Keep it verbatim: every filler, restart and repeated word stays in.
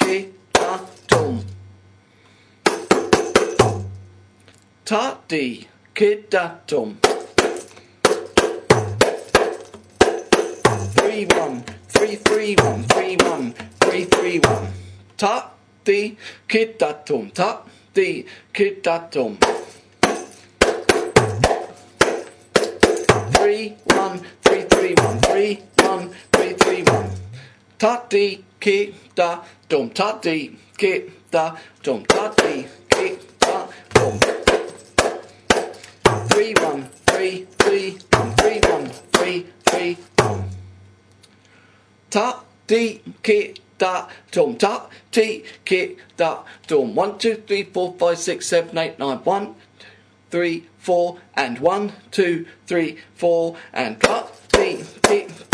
ki da dum. Ta di ki da dum. Three one, three three one, three one, three three one. Ta di ki da dum. Ta di ki da dum. Three one, three three one, three one, three three one. Ta di ki da dum. Ta di ki da dum. Ta di ki da dum. Three one, three three one, three one, three three one. Ta di ki da dum. Ta di ki da dum. One two three four five six seven eight nine. One three four and one two three four and ta di ki